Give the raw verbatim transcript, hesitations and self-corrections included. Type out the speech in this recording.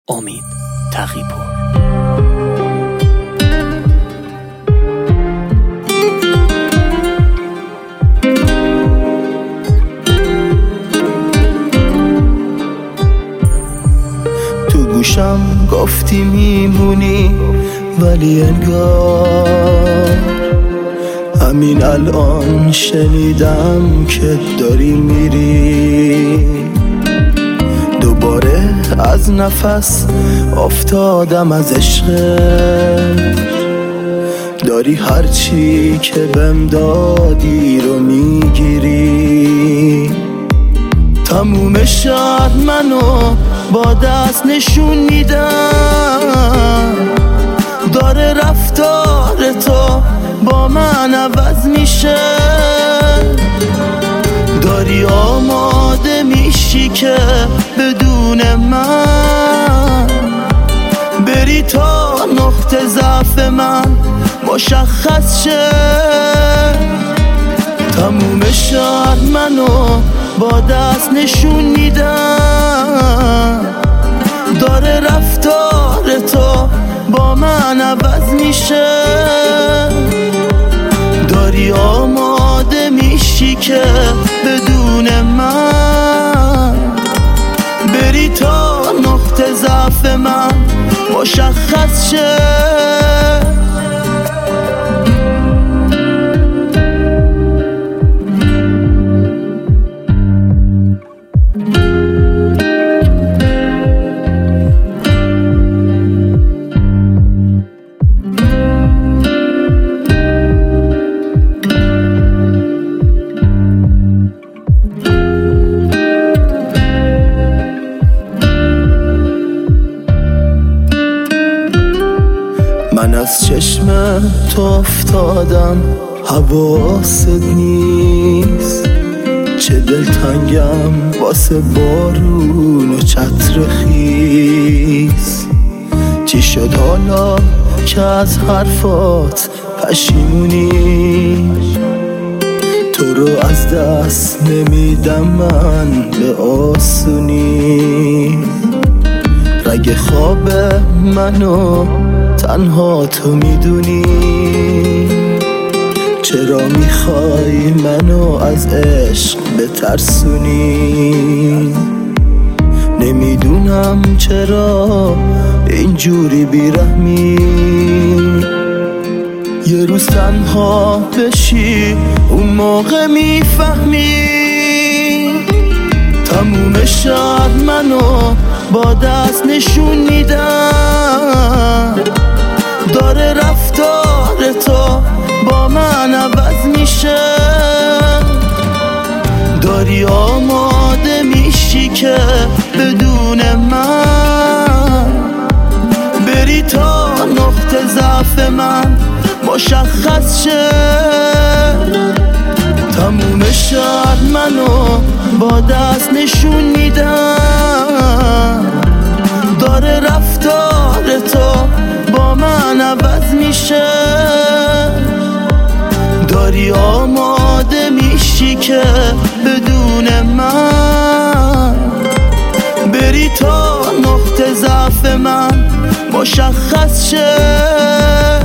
امید تقی‌پور. تو گوشم گفتی میمونی ولی انگار همین الان شنیدم که داری میری. دوباره از نفس افتادم از عشقت، داری هرچی که بهم دادی رو میگیری. تموم شهر منو با دست نشون میدم، داره رفتار تو با من عوض میشه. داری آماده میشی که بدون من بری تا نقطه ضعف من مشخص شه. تموم شهر منو با دست نشون میدم، داره رفتار تو با من عوض میشه. داری آماده میشی که بدون من بری تا نقطه ضعف من مشخص شه. من از چشم تو افتادم حواست نیست، چه دلتنگم واسه بارون و چتر خیس. چی شد حالا که از حرفات پشیمونی؟ تو رو از دست نمیدم من به آسونی. رگ خواب منو تنها تو میدونی، چرا میخوای منو از عشق بترسونی؟ نمیدونم چرا اینجوری بیرحمی. یه روز تنها بشی اون موقع میفهمی. تموم شهر منو با دست نشون میدم، داره رفتار تو با من عوض میشه. داری آماده میشی که بدون من بری تا نقطه ضعف من مشخص شه. تموم شهر منو با دست نشون میدم، داره رفتار تو با من عوض میشه. داری آماده میشی که بدون من بری تا نقطه ضعف من مشخص شه.